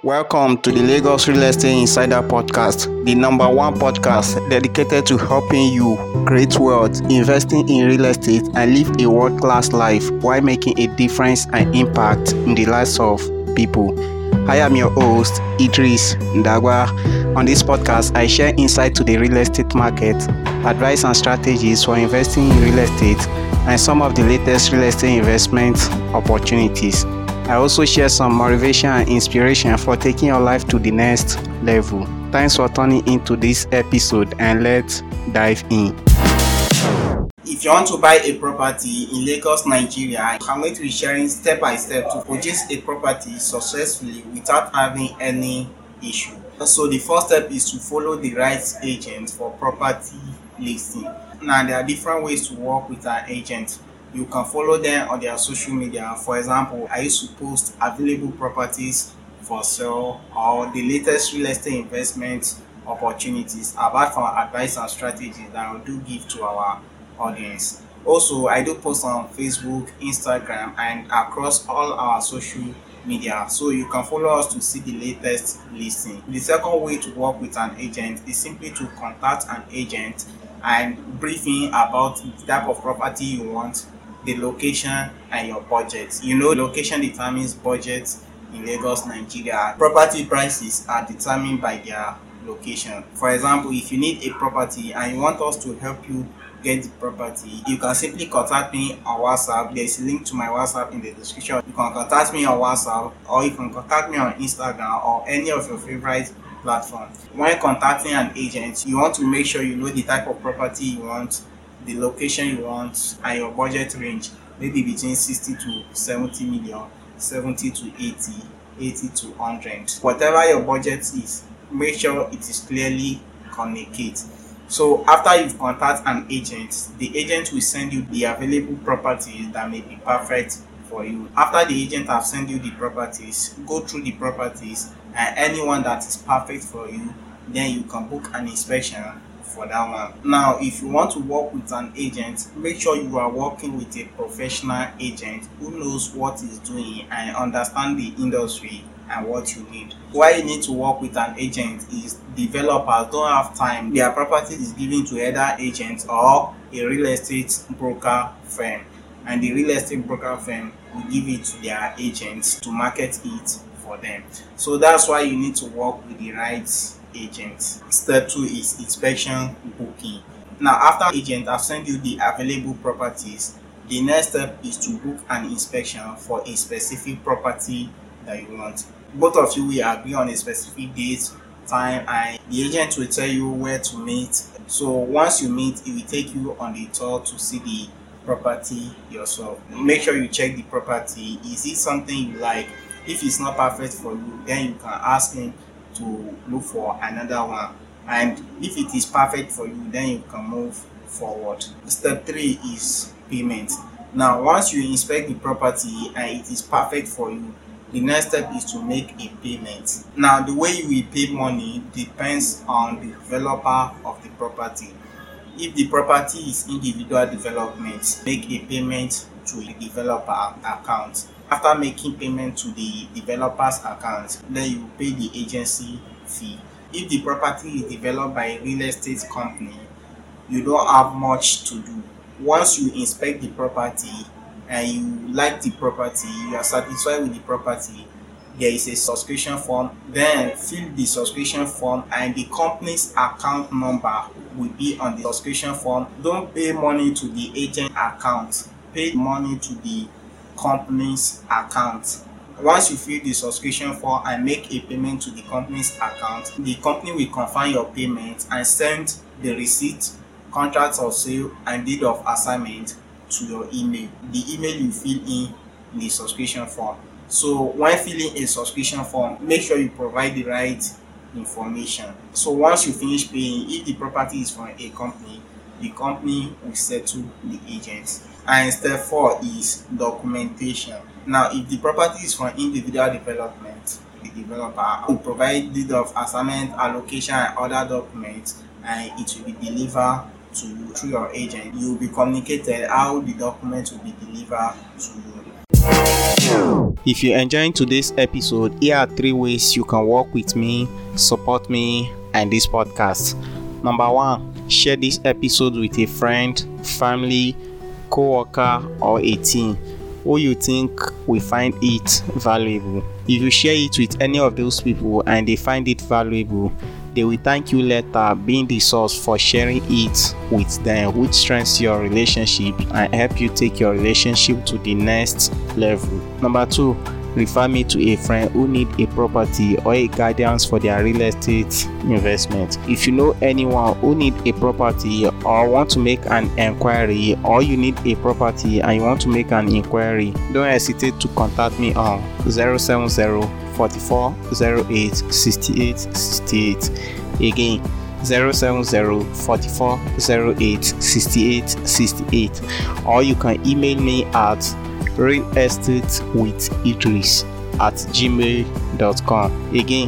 Welcome to the Lagos Real Estate Insider Podcast, the number one podcast dedicated to helping you create wealth, investing in real estate, and live a world-class life while making a difference and impact in the lives of people. I am your host, Idris Ndagwa. On this podcast, I share insight to the real estate market, advice and strategies for investing in real estate, and some of the latest real estate investment opportunities. I also share some motivation and inspiration for taking your life to the next level. Thanks for tuning into this episode, and let's dive in. If you want to buy a property in Lagos, Nigeria, I'm going to be sharing step by step to purchase a property successfully without having any issue. So the first step is to follow the right agent for property listing. Now there are different ways to work with an agent. You can follow them on their social media. For example, I used to post available properties for sale or the latest real estate investment opportunities, apart from advice and strategies that I do give to our audience. Also, I do post on Facebook, Instagram, and across all our social media, so you can follow us to see the latest listing. The second way to work with an agent is simply to contact an agent and brief him about the type of property you want, the location, and your budget. Location determines budget in Lagos, Nigeria. Property prices are determined by their location. For example, if you need a property and you want us to help you get the property, you can simply contact me on WhatsApp. There's a link to my WhatsApp in the description. You can contact me on WhatsApp, or you can contact me on Instagram or any of your favorite platforms. When contacting an agent, you want to make sure you know the type of property you want, the location you want, and your budget range, maybe between 60 to 70 million, 70 to 80, 80 to 100. Whatever your budget is, make sure it is clearly communicated. So after you've contacted an agent, the agent will send you the available properties that may be perfect for you. After the agent has sent you the properties, go through the properties, and anyone that is perfect for you, then you can book an inspection for that one. Now, if you want to work with an agent, make sure you are working with a professional agent who knows what he's doing and understand the industry and what you need. Why you need to work with an agent is developers don't have time. Their property is given to either agents or a real estate broker firm, and the real estate broker firm will give it to their agents to market it for them. So that's why you need to work with the right agent. Step 2 is inspection booking. Now, after agent have sent you the available properties, the next step is to book an inspection for a specific property that you want. Both of you will agree on a specific date, time, and the agent will tell you where to meet. So once you meet, it will take you on the tour to see the property yourself. Make sure you check the property. Is it something you like? If it's not perfect for you, then you can ask him to look for another one, and if it is perfect for you, then you can move forward. Step 3 is payment. Now, once you inspect the property and it is perfect for you, the next step is to make a payment. Now, the way you will pay money depends on the developer of the property. If the property is individual development, make a payment to the developer account. After making payment to the developer's account, then you pay the agency fee. If the property is developed by a real estate company, you don't have much to do. Once you inspect the property and you like the property, you are satisfied with the property, there is a subscription form. Then fill the subscription form, and the company's account number will be on the subscription form. Don't pay money to the agent account, pay money to the company's account. Once you fill the subscription form and make a payment to the company's account, the company will confirm your payment and send the receipt, contract of sale, and deed of assignment to your email. The email you fill in the subscription form. So when filling a subscription form, make sure you provide the right information. So once you finish paying, if the property is from a company, the company will settle the agent. And step 4 is documentation. Now, if the property is from individual development, the developer will provide deed of assignment, allocation, and other documents, and it will be delivered to you through your agent. You will be communicated how the document will be delivered to you. If you're enjoying today's episode, here are 3 ways you can work with me, support me, and this podcast. Number 1, share this episode with a friend, family, co-worker, or a team who you think will find it valuable. If you share it with any of those people and they find it valuable, they will thank you later, being the source for sharing it with them, which strengthens your relationship and help you take your relationship to the next level. Number 2, refer me to a friend who need a property or a guidance for their real estate investment. If you know anyone who need a property or want to make an inquiry, or you need a property and you want to make an inquiry, don't hesitate to contact me on 070 44 08 68 68. Again, 070 44 08 68 68. Or you can email me at realestatewithidris@gmail.com. Again,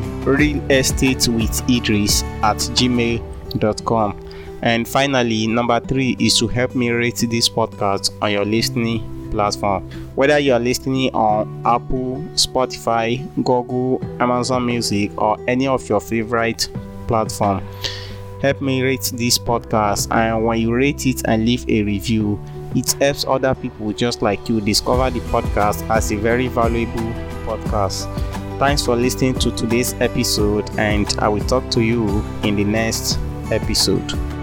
realestatewithidris@gmail.com. And finally, number 3 is to help me rate this podcast on your listening platform. Whether you are listening on Apple, Spotify, Google, Amazon Music, or any of your favorite platform, help me rate this podcast. And when you rate it and leave a review, it helps other people just like you discover the podcast as a very valuable podcast. Thanks for listening to today's episode, and I will talk to you in the next episode.